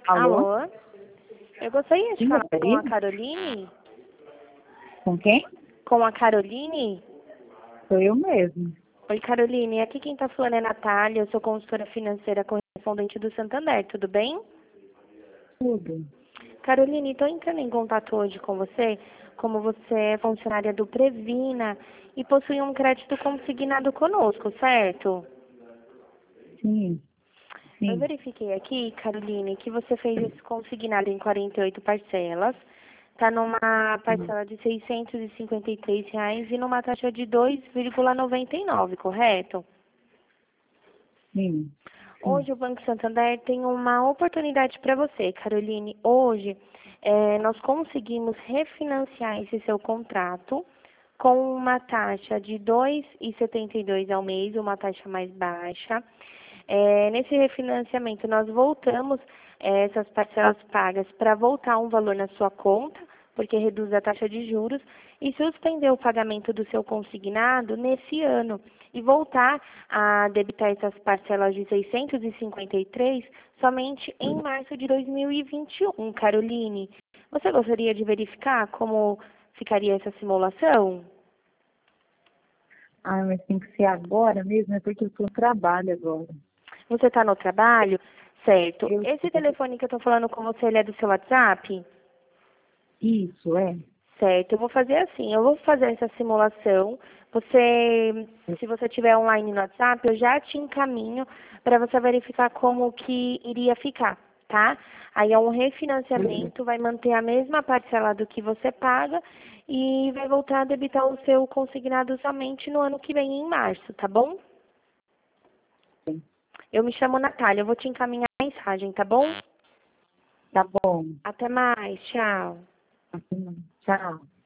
Alô? Alô? Eu gostaria de Sim, falar com a gostaria? Caroline. Com quem? Com a Caroline? Sou eu mesmo. Oi, Caroline. Aqui quem tá falando é Natália. Eu sou consultora financeira correspondente do Santander. Tudo bem? Tudo. Caroline, estou entrando em contato hoje com você, como você é funcionária do Previna e possui um crédito consignado conosco, certo? Sim, Eu sim. verifiquei aqui, Caroline, que você fez esse consignado em 48 parcelas. Está numa Sim. parcela de R$ 653 e numa taxa de 2,99, correto? Sim. Sim. Hoje o Banco Santander tem uma oportunidade para você, Caroline. Hoje nós conseguimos refinanciar esse seu contrato com uma taxa de 2,72 ao mês, uma taxa mais baixa. Nesse refinanciamento, nós voltamos essas parcelas pagas para voltar um valor na sua conta, porque reduz a taxa de juros, e suspender o pagamento do seu consignado nesse ano e voltar a debitar essas parcelas de 653 somente em março de 2021, Caroline. Você gostaria de verificar como ficaria essa simulação? Ah, mas tem que ser agora mesmo, é porque eu estou no trabalho agora. Você está no trabalho? Certo. Eu, Esse telefone que eu estou falando com você, ele é do seu WhatsApp? isso, é. Certo. Eu vou fazer assim, eu vou fazer essa simulação. Você, se você tiver online no WhatsApp, eu já te encaminho para você verificar como que iria ficar, tá? Aí é um refinanciamento, vai manter a mesma parcela do que você paga e vai voltar a debitar o seu consignado somente no ano que vem, em março, tá bom? Sim. Eu me chamo Natália, eu vou te encaminhar a mensagem, tá bom? Tá bom. Até mais, tchau. Assim, tchau.